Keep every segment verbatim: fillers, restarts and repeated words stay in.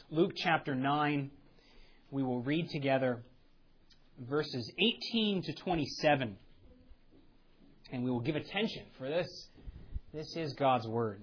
Luke chapter nine. We will read together verses eighteen to twenty-seven. And we will give attention, for this, this is God's Word.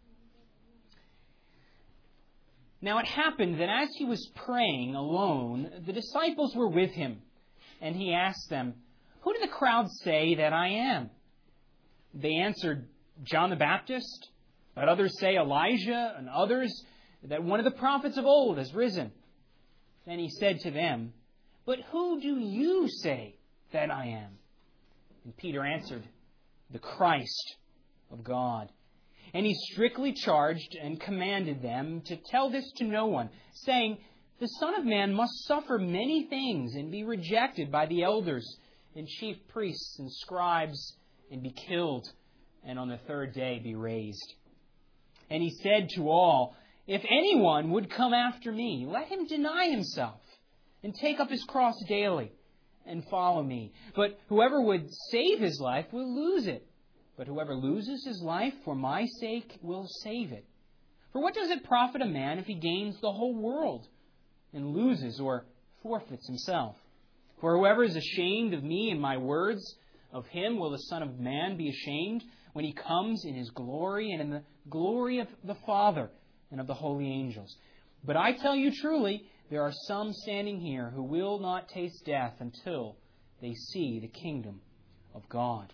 Now it happened that as he was praying alone, the disciples were with him. And he asked them, "Who do the crowds say that I am?" They answered, "John the Baptist, but others say Elijah, and others that one of the prophets of old has risen." Then he said to them, "But who do you say that I am?" And Peter answered, "The Christ of God." And he strictly charged and commanded them to tell this to no one, saying, "The Son of Man must suffer many things and be rejected by the elders and chief priests and scribes and be killed, and on the third day be raised." And he said to all, "If anyone would come after me, let him deny himself and take up his cross daily and follow me. But whoever would save his life will lose it. But whoever loses his life for my sake will save it. For what does it profit a man if he gains the whole world and loses or forfeits himself? For whoever is ashamed of me and my words, of him will the Son of Man be ashamed when he comes in his glory and in the glory of the Father and of the holy angels. But I tell you truly, there are some standing here who will not taste death until they see the kingdom of God."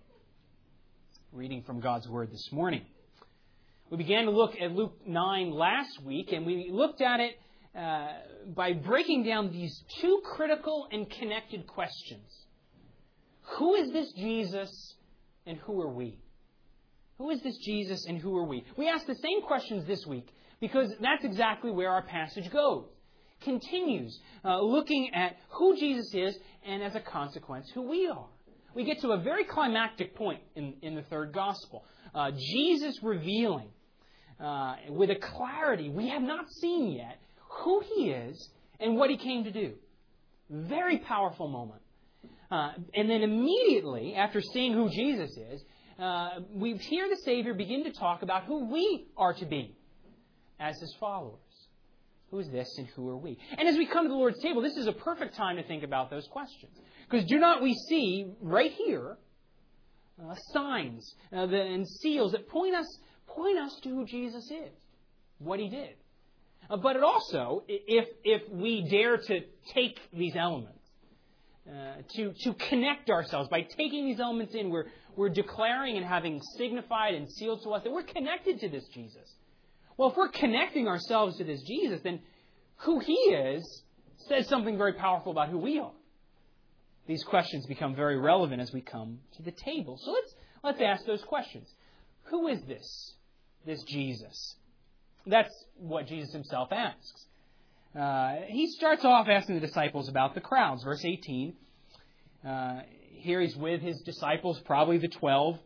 Reading from God's Word this morning. We began to look at Luke nine last week, and we looked at it uh, by breaking down these two critical and connected questions. Who is this Jesus, and who are we? Who is this Jesus, and who are we? We asked the same questions this week because that's exactly where our passage goes. Continues uh, looking at who Jesus is, and as a consequence, who we are. We get to a very climactic point in, in the third gospel. Uh, Jesus revealing uh, with a clarity we have not seen yet who He is and what He came to do. Very powerful moment. Uh, and then immediately, after seeing who Jesus is, uh, we hear the Savior begin to talk about who we are to be as His followers. Who is this and who are we? And as we come to the Lord's table, this is a perfect time to think about those questions. Because do not we see right here uh, signs uh, the, and seals that point us point us to who Jesus is, what He did. Uh, but it also, if if we dare to take these elements, uh, to to connect ourselves by taking these elements in, we're we're declaring and having signified and sealed to us that we're connected to this Jesus. Well, if we're connecting ourselves to this Jesus, then who He is says something very powerful about who we are. These questions become very relevant as we come to the table. So let's let's ask those questions. Who is this, this Jesus? That's what Jesus Himself asks. Uh, he starts off asking the disciples about the crowds. Verse eighteen. Uh, here He's with His disciples, probably the twelve.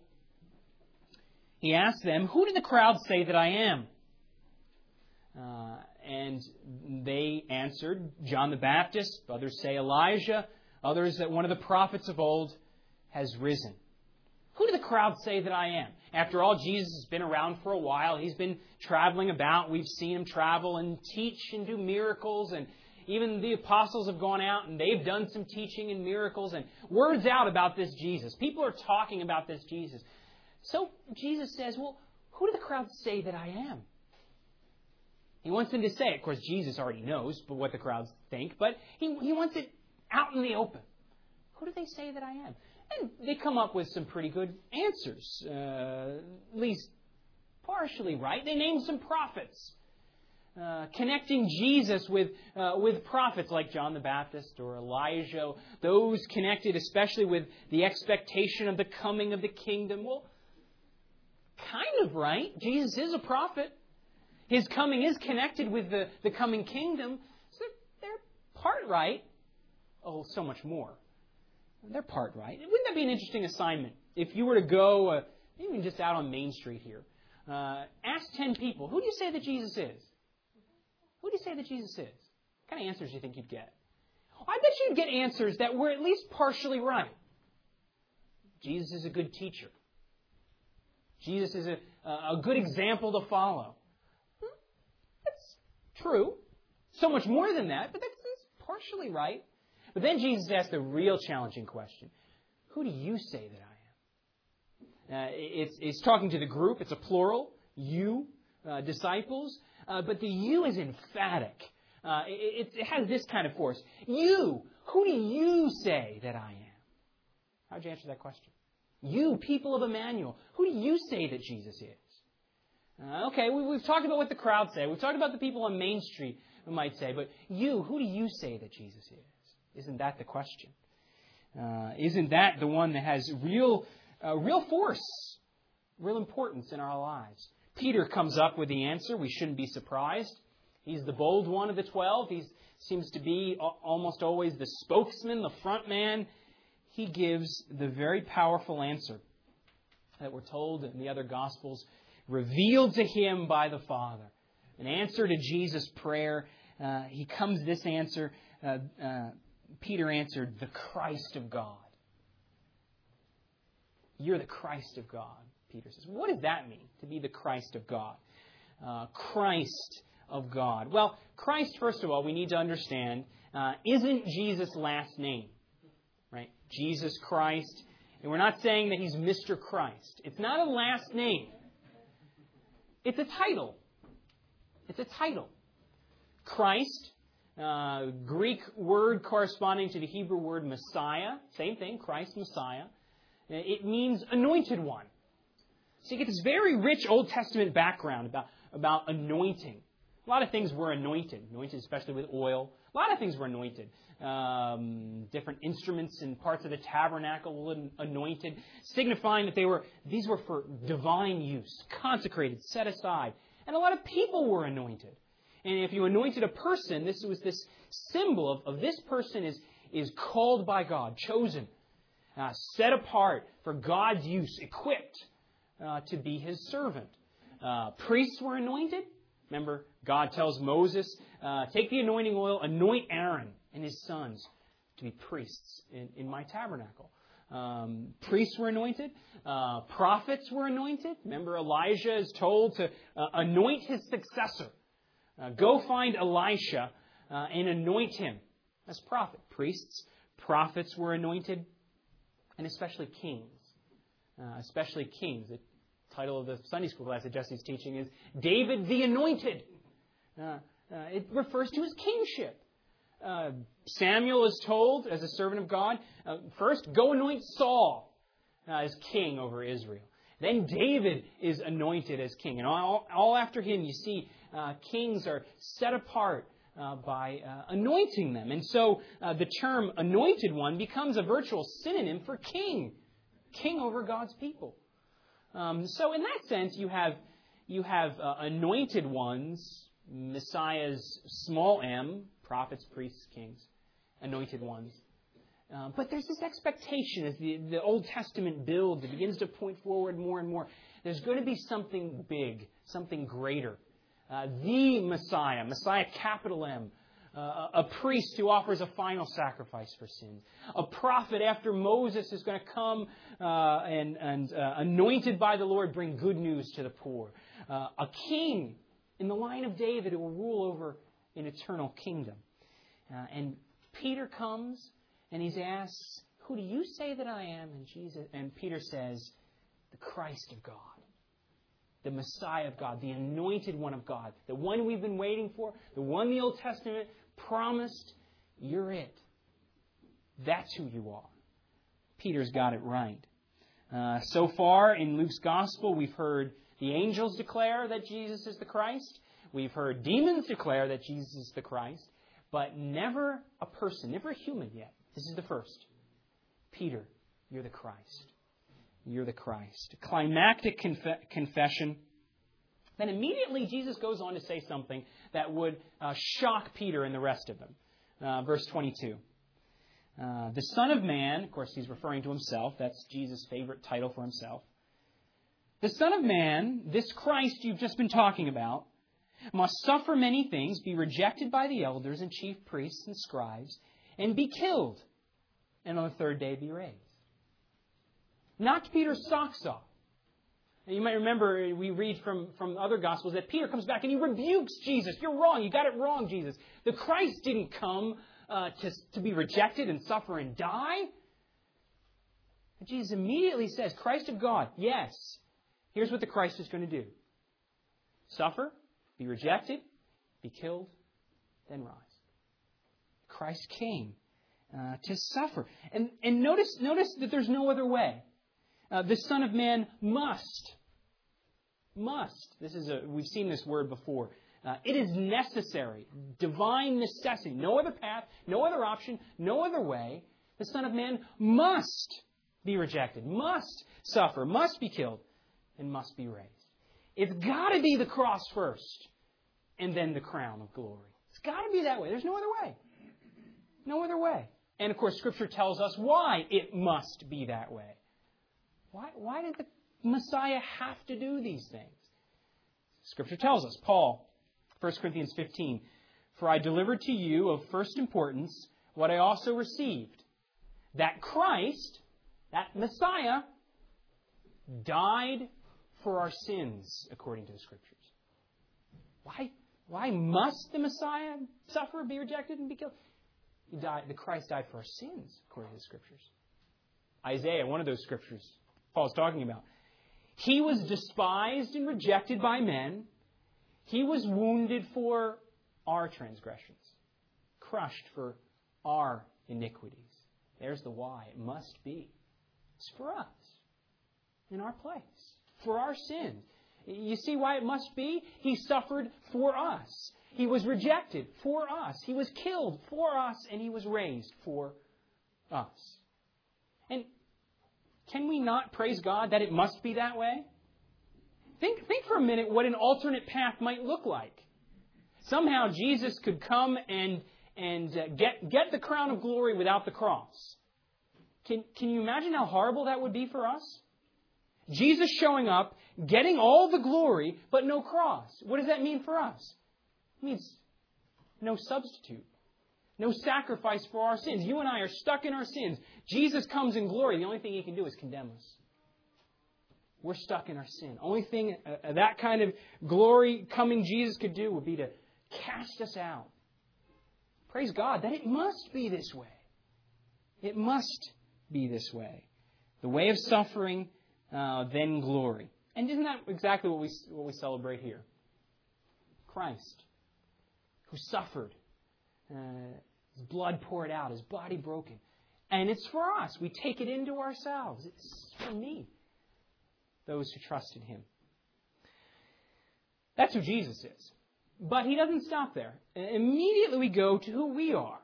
He asks them, "Who do the crowds say that I am?" Uh, and they answered, "John the Baptist. Others say Elijah. Others that one of the prophets of old has risen." Who do the crowds say that I am? After all, Jesus has been around for a while. He's been traveling about. We've seen Him travel and teach and do miracles. And even the apostles have gone out and they've done some teaching and miracles. And word's out about this Jesus. People are talking about this Jesus. So Jesus says, well, who do the crowds say that I am? He wants them to say it. Of course, Jesus already knows what the crowds think. But he, he wants it out in the open. Who do they say that I am? And they come up with some pretty good answers, uh, at least partially right. They name some prophets, uh, connecting Jesus with uh, with prophets like John the Baptist or Elijah, those connected especially with the expectation of the coming of the kingdom. Well, kind of right. Jesus is a prophet. His coming is connected with the, the coming kingdom. So they're part right. Oh, so much more. They're part right. Wouldn't that be an interesting assignment? If you were to go, uh, even just out on Main Street here, uh, ask ten people, who do you say that Jesus is? Who do you say that Jesus is? What kind of answers do you think you'd get? I bet you'd get answers that were at least partially right. Jesus is a good teacher. Jesus is a, a good example to follow. That's true. so much more than that, but that's, that's partially right. But then Jesus asked the real challenging question. Who do you say that I am? Uh, it's, it's talking to the group. It's a plural. You, uh, disciples. Uh, but the you is emphatic. Uh, it, it has this kind of force. You, who do you say that I am? How'd you answer that question? You, people of Emmanuel, who do you say that Jesus is? Uh, okay, we, we've talked about what the crowd say. We've talked about the people on Main Street who might say. But you, who do you say that Jesus is? Isn't that the question? Uh, isn't that the one that has real, uh, real force, real importance in our lives? Peter comes up with the answer. We shouldn't be surprised. He's the bold one of the twelve. He seems to be almost always the spokesman, the front man. He gives the very powerful answer that we're told in the other Gospels, revealed to him by the Father. An answer to Jesus' prayer. Uh, he comes this answer. Uh, uh, Peter answered, the Christ of God. You're the Christ of God, Peter says. What does that mean, to be the Christ of God? Uh, Christ of God. Well, Christ, first of all, we need to understand, uh, isn't Jesus' last name. Right? Jesus Christ. And we're not saying that he's Mister Christ. It's not a last name. It's a title. It's a title. Christ, uh, Greek word corresponding to the Hebrew word Messiah. Same thing, Christ, Messiah. It means anointed one. So you get this very rich Old Testament background about, about anointing. A lot of things were anointed. Anointed especially with oil. A lot of things were anointed. Um, different instruments and parts of the tabernacle were anointed, signifying that they were these were for divine use, consecrated, set aside. And a lot of people were anointed. And if you anointed a person, this was this symbol of, of this person is, is called by God, chosen, uh, set apart for God's use, equipped uh, to be His servant. Uh, priests were anointed. Remember, God tells Moses, uh, take the anointing oil, anoint Aaron and his sons to be priests in, in my tabernacle. Um, priests were anointed. Uh, prophets were anointed. Remember, Elijah is told to uh, anoint his successor. Uh, go find Elisha uh, and anoint him as prophet. Priests, prophets were anointed, and especially kings. Uh, especially kings. The title of the Sunday school class that Jesse's teaching is David the Anointed. Uh, uh, it refers to his kingship. Uh, Samuel is told, as a servant of God, uh, first, go anoint Saul uh, as king over Israel. Then David is anointed as king. And all, all after him, you see, uh, kings are set apart uh, by uh, anointing them. And so uh, the term anointed one becomes a virtual synonym for king. King over God's people. Um, so in that sense, you have, you have uh, anointed ones, Messiah's small m, prophets, priests, kings, anointed ones. Uh, but there's this expectation as the, the Old Testament builds, it begins to point forward more and more. There's going to be something big, something greater. Uh, the Messiah, Messiah capital M, uh, a priest who offers a final sacrifice for sins. A prophet after Moses is going to come uh, and, and uh, anointed by the Lord, bring good news to the poor. Uh, a king in the line of David who will rule over an eternal kingdom. Uh, and Peter comes and he's asked, who do you say that I am? And Jesus and Peter says, the Christ of God, the Messiah of God, the anointed one of God, the one we've been waiting for, the one the Old Testament promised. You're it. That's who you are. Peter's got it right. Uh, so far in Luke's Gospel, we've heard the angels declare that Jesus is the Christ. We've heard demons declare that Jesus is the Christ. But never a person, never a human yet. This is the first. Peter, you're the Christ. You're the Christ. Climactic conf- confession. Then immediately Jesus goes on to say something that would uh, shock Peter and the rest of them. Uh, verse twenty-two. Uh, the Son of Man, of course he's referring to himself. That's Jesus' favorite title for himself. The Son of Man, this Christ you've just been talking about, must suffer many things, be rejected by the elders and chief priests and scribes, and be killed, and on the third day be raised. Knocked Peter's socks off. And you might remember we read from, from other Gospels that Peter comes back and he rebukes Jesus. You're wrong. You got it wrong, Jesus. The Christ didn't come uh, to, to be rejected and suffer and die. And Jesus immediately says, Christ of God, yes. Here's what the Christ is going to do. Suffer, be rejected, be killed, then rise. Christ came uh, to suffer. And, and notice, notice that there's no other way. Uh, the Son of Man must. Must. This is a, we've seen this word before. Uh, it is necessary. Divine necessity. No other path, no other option, no other way. The Son of Man must be rejected, must suffer, must be killed, and must be raised. It's got to be the cross first, and then the crown of glory. It's got to be that way. There's no other way. No other way. And of course, Scripture tells us why it must be that way. Why, why did the Messiah have to do these things? Scripture tells us, Paul, First Corinthians fifteen, for I delivered to you of first importance what I also received, that Christ, that Messiah, died for our sins, according to the Scriptures. Why, why must the Messiah suffer, be rejected, and be killed? He died, the Christ died for our sins, according to the Scriptures. Isaiah, one of those Scriptures Paul's talking about. He was despised and rejected by men. He was wounded for our transgressions, crushed for our iniquities. There's the why. It must be. It's for us, in our place, for our sins. You see why it must be? He suffered for us. He was rejected for us. He was killed for us, and He was raised for us. And can we not praise God that it must be that way? Think, think for a minute what an alternate path might look like. Somehow Jesus could come and, and uh, get, get the crown of glory without the cross. Can, can you imagine how horrible that would be for us? Jesus showing up, getting all the glory, but no cross. What does that mean for us? It means no substitute. No sacrifice for our sins. You and I are stuck in our sins. Jesus comes in glory. The only thing He can do is condemn us. We're stuck in our sin. Only thing uh, that kind of glory coming Jesus could do would be to cast us out. Praise God that it must be this way. It must be this way. The way of suffering, uh, then glory. And isn't that exactly what we what we celebrate here? Christ, who suffered. Uh, his blood poured out, His body broken. And it's for us. We take it into ourselves. It's for me. Those who trust in Him. That's who Jesus is. But He doesn't stop there. Immediately we go to who we are.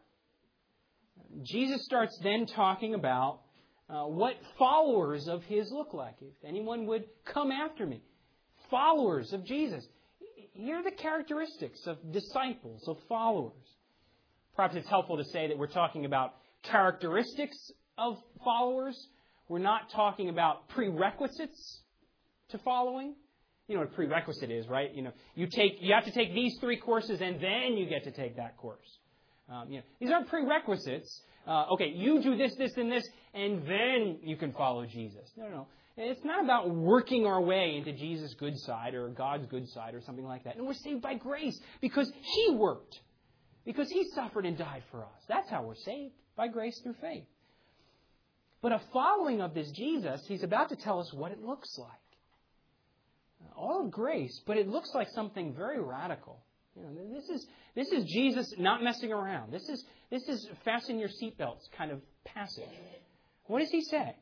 Jesus starts then talking about uh, what followers of His look like. If anyone would come after me. Followers of Jesus. Here are the characteristics of disciples, of followers. Perhaps it's helpful to say that we're talking about characteristics of followers. We're not talking about prerequisites to following. You know what a prerequisite is, right? You know, you take you have to take these three courses and then you get to take that course. Um, you know, these aren't prerequisites. Uh, okay, you do this, this, and this, and then you can follow Jesus. No, no, no. It's not about working our way into Jesus' good side or God's good side or something like that. And we're saved by grace because He worked. Because He suffered and died for us. That's how we're saved, by grace through faith. But a following of this Jesus, He's about to tell us what it looks like. All of grace, but it looks like something very radical. You know, this is this is Jesus not messing around. This is this is fasten your seatbelts kind of passage. What does He say?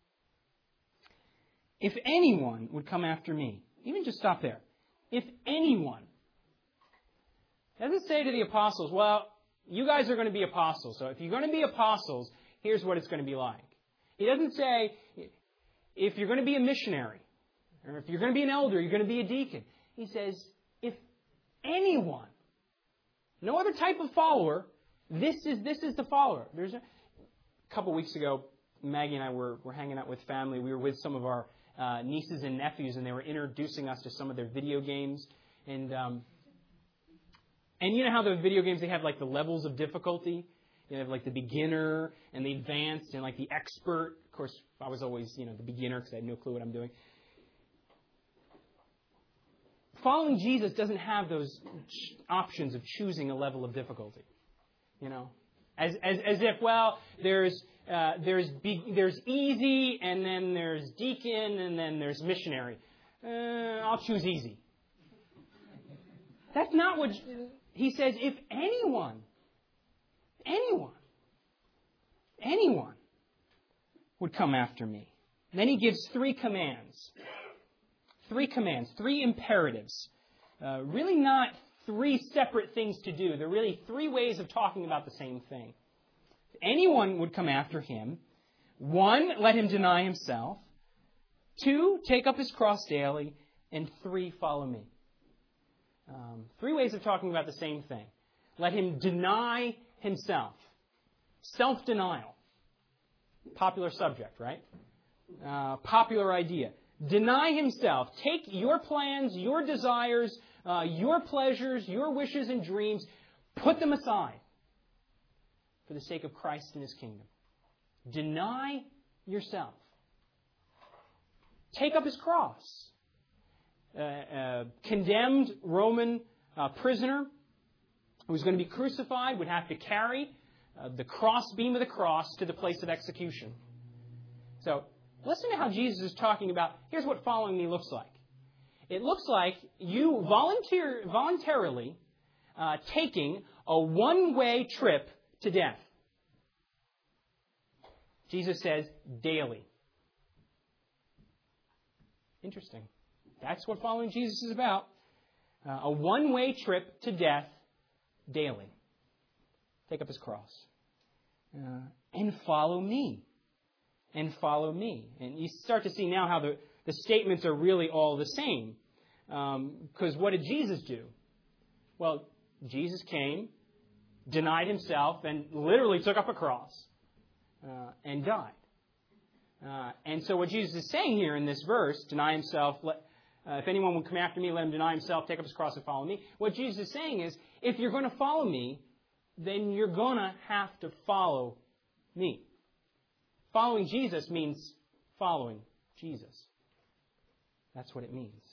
If anyone would come after me, even just stop there. If anyone. It doesn't say to the apostles, well, you guys are going to be apostles. So if you're going to be apostles, here's what it's going to be like. He doesn't say, if you're going to be a missionary, or if you're going to be an elder, you're going to be a deacon. He says, if anyone, no other type of follower, this is this is the follower. There's a, a couple weeks ago, Maggie and I were, were hanging out with family. We were with some of our uh, nieces and nephews, and they were introducing us to some of their video games. And um, and you know how the video games, they have like the levels of difficulty? You have like the beginner and the advanced and like the expert. Of course, I was always, you know, the beginner because I had no clue what I'm doing. following Jesus doesn't have those options of choosing a level of difficulty. You know, as as as if well, there's uh, there's be, there's easy, and then there's deacon, and then there's missionary. Uh, I'll choose easy. That's not what he says. If anyone, anyone, anyone would come after me. Then he gives three commands. Three commands, three imperatives. Uh, really not three separate things to do. They're really three ways of talking about the same thing. If anyone would come after him, one, let him deny himself. Two, take up his cross daily. And three, follow me. Um, three ways of talking about the same thing. Let him deny himself. Self-denial. Popular subject, right? Uh, popular idea. Deny himself. Take your plans, your desires, uh, your pleasures, your wishes and dreams. Put them aside for the sake of Christ and His kingdom. Deny yourself. Take up his cross. Uh, uh, condemned Roman uh, prisoner who was going to be crucified would have to carry uh, the cross beam of the cross to the place of execution. So, listen to how Jesus is talking about, here's what following me looks like. It looks like you volunteer, voluntarily uh, taking a one-way trip to death. Jesus says, daily. Interesting. That's what following Jesus is about. Uh, a one-way trip to death daily. Take up his cross. Uh, and follow me. And follow me. And you start to see now how the, the statements are really all the same. Because um, what did Jesus do? Well, Jesus came, denied himself, and literally took up a cross uh, and died. Uh, and so what Jesus is saying here in this verse, deny himself, let, uh, if anyone would come after me, let him deny himself, take up his cross and follow me. What Jesus is saying is, if you're going to follow me, then you're going to have to follow me. Following Jesus means following Jesus. That's what it means.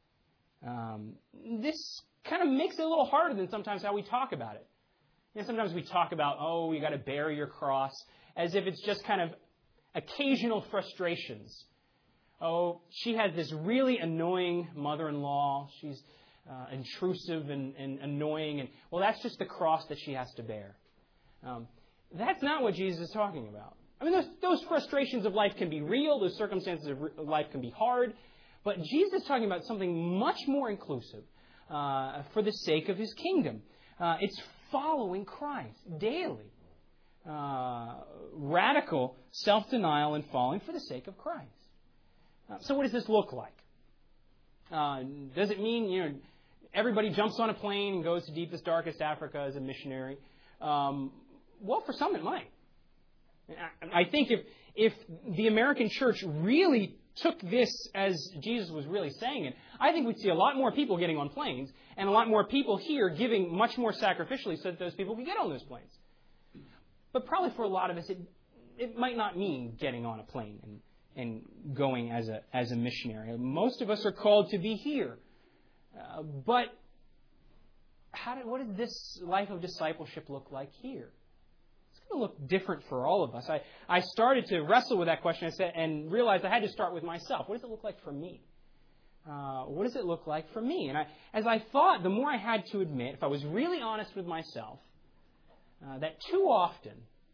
Um, this kind of makes it a little harder than sometimes how we talk about it. You know, sometimes we talk about, oh, you got to bear your cross, as if it's just kind of occasional frustrations. Oh, she has this really annoying mother-in-law. She's uh, intrusive and, and annoying. And, well, that's just the cross that she has to bear. Um, that's not what Jesus is talking about. I mean, those, those frustrations of life can be real. Those circumstances of life can be hard. But Jesus is talking about something much more inclusive uh, for the sake of His kingdom. Uh, it's following Christ daily. Uh, radical self-denial and following for the sake of Christ. Uh, so what does this look like? Uh, does it mean, you know, everybody jumps on a plane and goes to deepest, darkest Africa as a missionary? Um, well, for some it might. I think if if the American church really took this as Jesus was really saying it, I think we'd see a lot more people getting on planes and a lot more people here giving much more sacrificially so that those people could get on those planes. But probably for a lot of us, it it might not mean getting on a plane and, and going as a as a missionary. Most of us are called to be here. Uh, but how did, what does this life of discipleship look like here? It's going to look different for all of us. I, I started to wrestle with that question I said, and realized I had to start with myself. What does it look like for me? Uh, what does it look like for me? And I, as I thought, the more I had to admit, if I was really honest with myself, uh, that too often,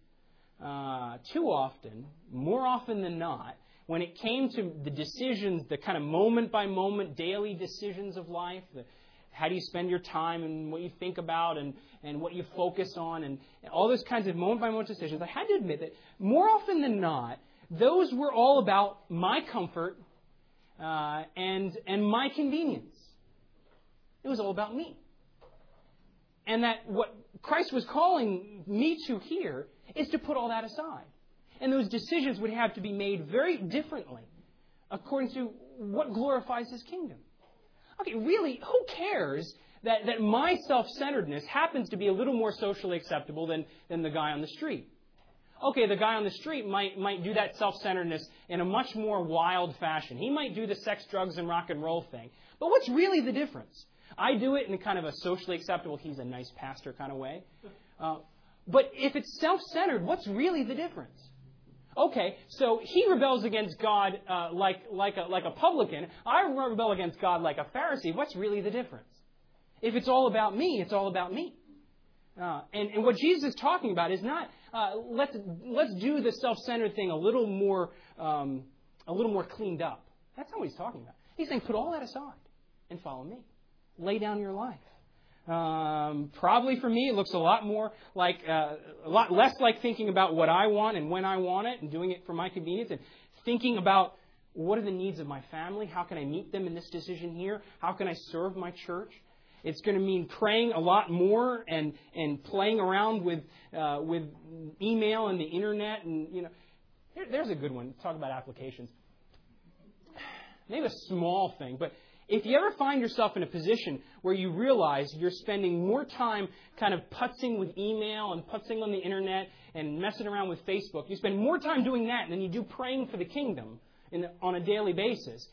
uh, too often, more often than not, when it came to the decisions, the kind of moment-by-moment daily decisions of life, the, how do you spend your time and what you think about and, and what you focus on and, and all those kinds of moment-by-moment decisions, I had to admit that more often than not, those were all about my comfort uh, and, and my convenience. It was all about me. And that what Christ was calling me to here is to put all that aside. And those decisions would have to be made very differently according to what glorifies His kingdom. Okay, really, who cares that, that my self-centeredness happens to be a little more socially acceptable than, than the guy on the street? Okay, the guy on the street might might do that self-centeredness in a much more wild fashion. He might do the sex, drugs, and rock and roll thing. But what's really the difference? I do it in kind of a socially acceptable, he's a nice pastor kind of way. Uh, but if it's self-centered, what's really the difference? Okay, so he rebels against God uh, like like a like a publican. I rebel against God like a Pharisee. What's really the difference? If it's all about me, it's all about me. Uh, and, and what Jesus is talking about is not uh, let's let's do the self-centered thing a little more um, a little more cleaned up. That's not what he's talking about. He's saying put all that aside and follow me. Lay down your life. Um, probably for me, it looks a lot more like uh, a lot less like thinking about what I want and when I want it and doing it for my convenience, and thinking about what are the needs of my family. How can I meet them in this decision here? How can I serve my church? It's going to mean praying a lot more and, and playing around with uh, with email and the internet. And you know, here, there's a good one. Talk about applications. Maybe a small thing, but if you ever find yourself in a position where you realize you're spending more time kind of putzing with email and putzing on the internet and messing around with Facebook, you spend more time doing that than you do praying for the kingdom in, on a daily basis.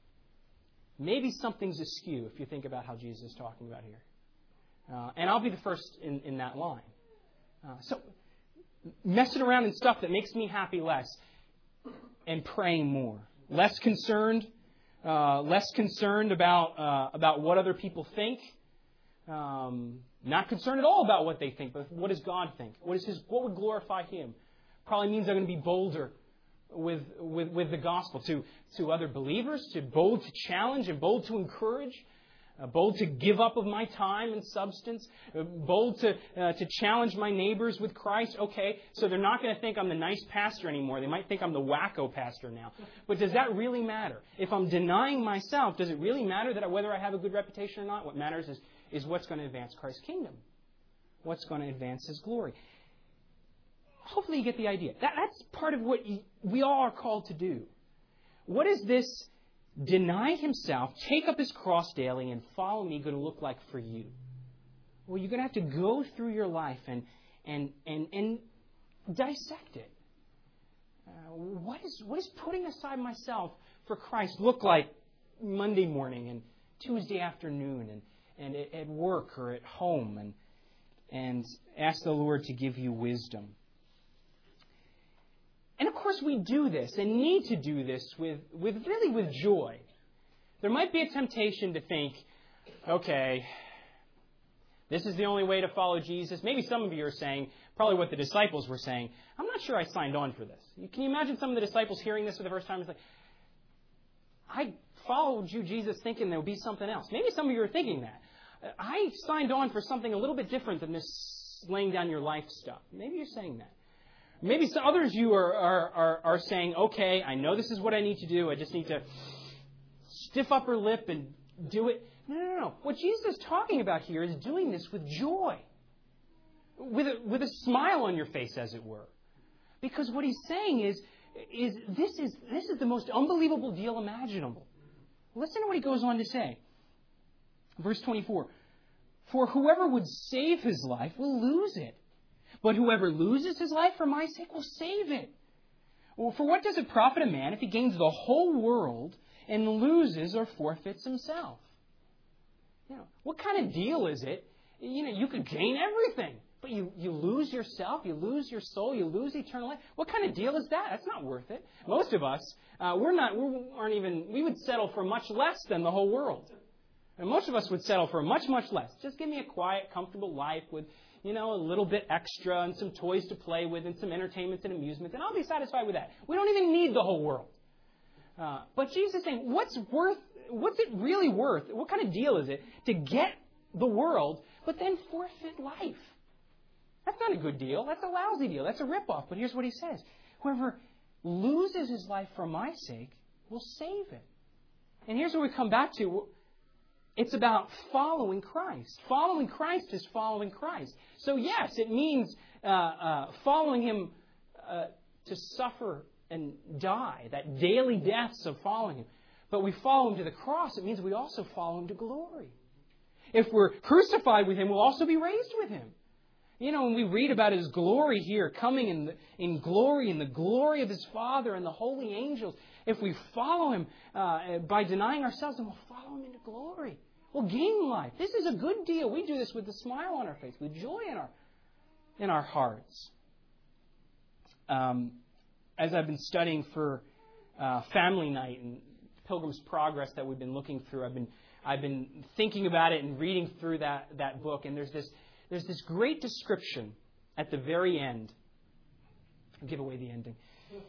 Maybe something's askew if you think about how Jesus is talking about here. Uh, and I'll be the first in, in that line. Uh, so, messing around in stuff that makes me happy less and praying more. Less concerned, uh, less concerned about uh, about what other people think. Um, not concerned at all about what they think, but what does God think? What is His? What would glorify Him? Probably means I'm going to be bolder with with with the gospel to to other believers, to bold to challenge and bold to encourage, uh, bold to give up of my time and substance, uh, bold to uh, to challenge my neighbors with Christ. Okay, so they're not going to think I'm the nice pastor anymore. They might think I'm the wacko pastor now. But does that really matter? If I'm denying myself, does it really matter that I, whether I have a good reputation or not? What matters is is what's going to advance Christ's kingdom, what's going to advance His glory. Hopefully you get the idea. That, that's part of what you, we all are called to do. What is this deny himself, take up his cross daily, and follow me going to look like for you? Well, you're going to have to go through your life and and and, and dissect it. Uh, what is what is putting aside myself for Christ look like Monday morning and Tuesday afternoon and, and at, at work or at home? And and ask the Lord to give you wisdom. And of course we do this and need to do this with, with really with joy. There might be a temptation to think, okay, this is the only way to follow Jesus. Maybe some of you are saying, probably what the disciples were saying, I'm not sure I signed on for this. Can you imagine some of the disciples hearing this for the first time? It's like, I followed you, Jesus, thinking there would be something else. Maybe some of you are thinking that. I signed on for something a little bit different than this laying down your life stuff. Maybe you're saying that. Maybe some others of you are, are, are, are saying, okay, I know this is what I need to do. I just need to stiff upper lip and do it. No, no, no. What Jesus is talking about here is doing this with joy. With a, with a smile on your face, as it were. Because what He's saying is, is this is this is the most unbelievable deal imaginable. Listen to what He goes on to say. Verse twenty-four. For whoever would save his life will lose it. But whoever loses his life for my sake will save it. Well, for what does it profit a man if he gains the whole world and loses or forfeits himself? You know, what kind of deal is it? You know, you could gain everything, but you, you lose yourself, you lose your soul, you lose eternal life. What kind of deal is that? That's not worth it. Most of us, uh, we're not, we aren't even, we would settle for much less than the whole world. And most of us would settle for much, much less. Just give me a quiet, comfortable life with, you know, a little bit extra and some toys to play with and some entertainments and amusements, and I'll be satisfied with that. We don't even need the whole world. Uh, but Jesus is saying, what's worth, what's it really worth? What kind of deal is it to get the world, but then forfeit life? That's not a good deal. That's a lousy deal. That's a ripoff. But here's what He says. Whoever loses his life for my sake will save it. And here's what we come back to. It's about following Christ. Following Christ is following Christ. So yes, it means uh, uh, following Him uh, to suffer and die, that daily deaths of following Him. But we follow Him to the cross. It means we also follow Him to glory. If we're crucified with Him, we'll also be raised with Him. You know, when we read about His glory here, coming in, the, in glory, in the glory of His Father and the holy angels, if we follow Him uh, by denying ourselves, then we'll follow Him into glory. We'll gain life. This is a good deal. We do this with a smile on our face, with joy in our, in our hearts. Um, as I've been studying for uh, family night and Pilgrim's Progress that we've been looking through, I've been I've been thinking about it and reading through that, that book, and there's this there's this great description at the very end. I'll give away the ending.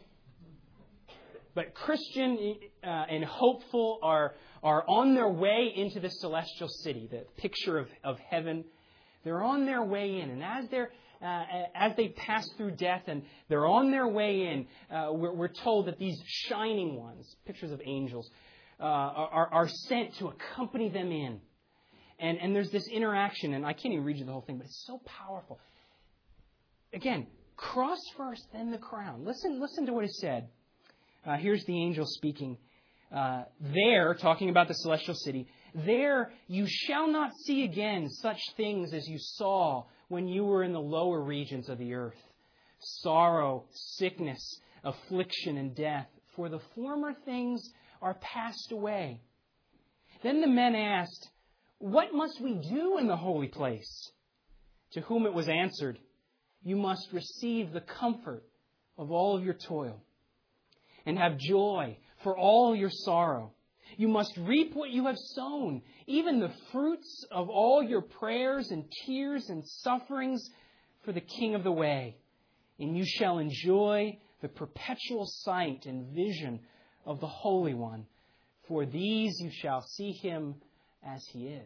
But Christian uh, and hopeful are are on their way into the celestial city, the picture of, of heaven. They're on their way in, and as they're uh, as they pass through death and they're on their way in, uh, we're, we're told that these shining ones, pictures of angels, uh, are, are sent to accompany them in. And, and there's this interaction, and I can't even read you the whole thing, but it's so powerful. Again, cross first, then the crown. Listen, listen to what is said. Uh, here's the angel speaking. Uh, there, talking about the celestial city, there you shall not see again such things as you saw when you were in the lower regions of the earth. Sorrow, sickness, affliction, and death. For the former things are passed away. Then the men asked, what must we do in the holy place? To whom it was answered, you must receive the comfort of all of your toil and have joy for all your sorrow. You must reap what you have sown, even the fruits of all your prayers and tears and sufferings for the King of the way. And you shall enjoy the perpetual sight and vision of the Holy One. For these you shall see Him as He is.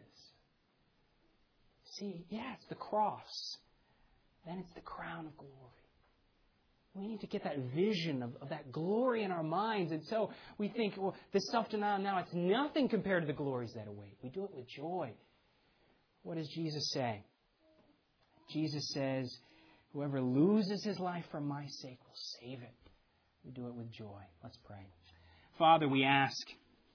See, yeah, it's the cross. Then it's the crown of glory. We need to get that vision of, of that glory in our minds. And so we think, well, this self-denial now, it's nothing compared to the glories that await. We do it with joy. What does Jesus say? Jesus says, whoever loses his life for my sake will save it. We do it with joy. Let's pray. Father, we ask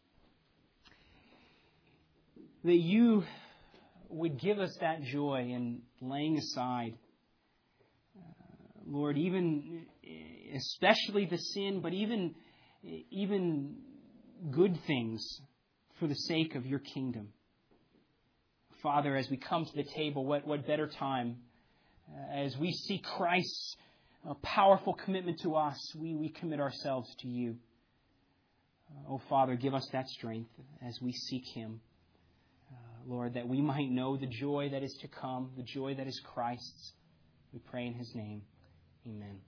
that you would give us that joy in laying aside, uh, Lord, even especially the sin, but even even good things for the sake of your kingdom. Father, as we come to the table, what, what better time uh, as we see Christ's uh, powerful commitment to us, we, we commit ourselves to you. Uh, oh, Father, give us that strength as we seek Him. Lord, that we might know the joy that is to come, the joy that is Christ's. We pray in His name. Amen.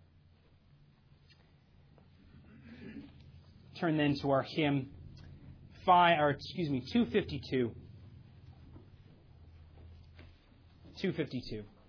Turn then to our hymn, five, or excuse me, two fifty-two. two fifty-two.